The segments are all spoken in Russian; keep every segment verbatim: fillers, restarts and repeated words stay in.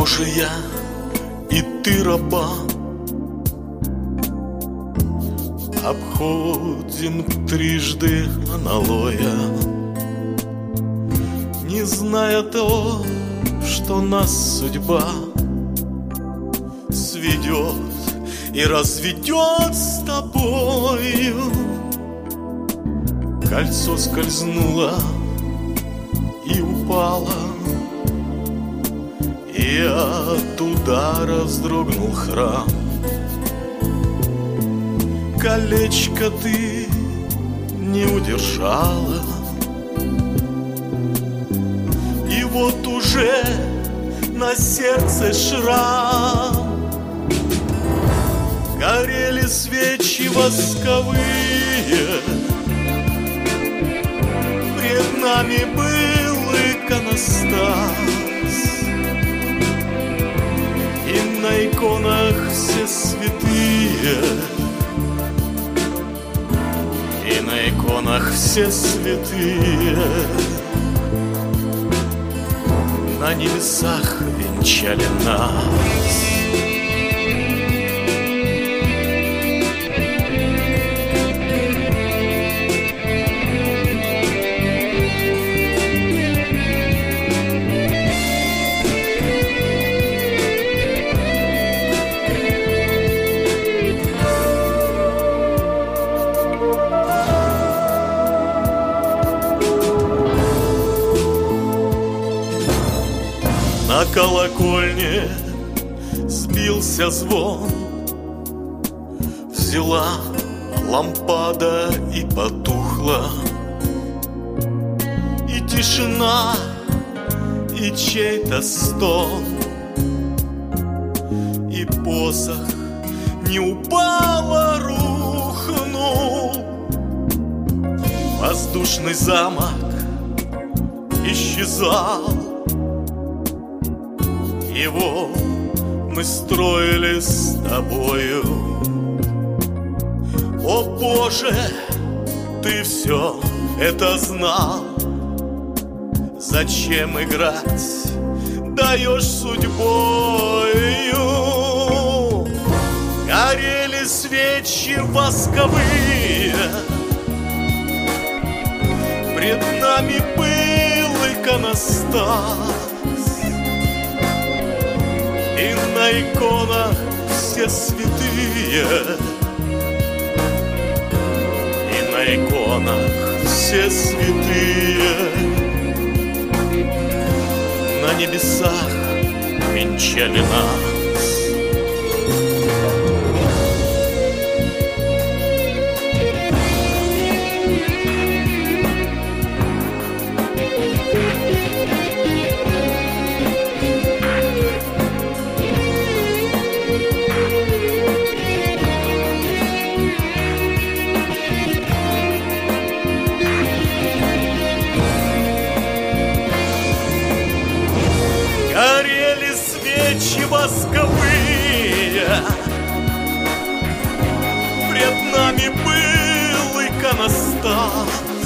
Божия, и ты раба. Обходим трижды аналоя, не зная то, что нас судьба сведет и разведет с тобою. Кольцо скользнуло и упало, и от удара вздрогнул храм. Колечко ты не удержала, и вот уже на сердце шрам. Горели свечи восковые, пред нами был иконостас, и на иконах все святые, и на иконах все святые на небесах венчали нас. На колокольне сбился звон, взяла лампада и потухла, и тишина, и чей-то стон, и посох не упал, а рухнул. Воздушный замок исчезал, его мы строили с тобою. О Боже, ты все это знал. Зачем играть даешь судьбою? Горели свечи восковые, пред нами был иконостас, и на иконах все святые, и на иконах все святые на небесах венчали нас. Горели свечи восковые, пред нами был иконостас,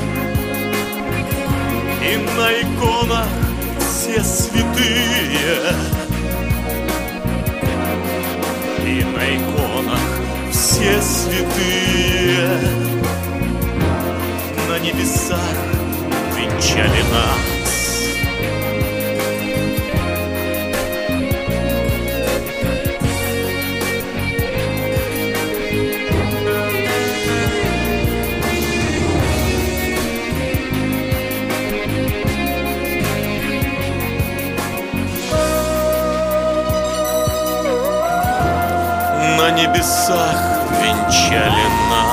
и на иконах все святые, и на иконах все святые на небесах венчали нас. На небесах венчали нас.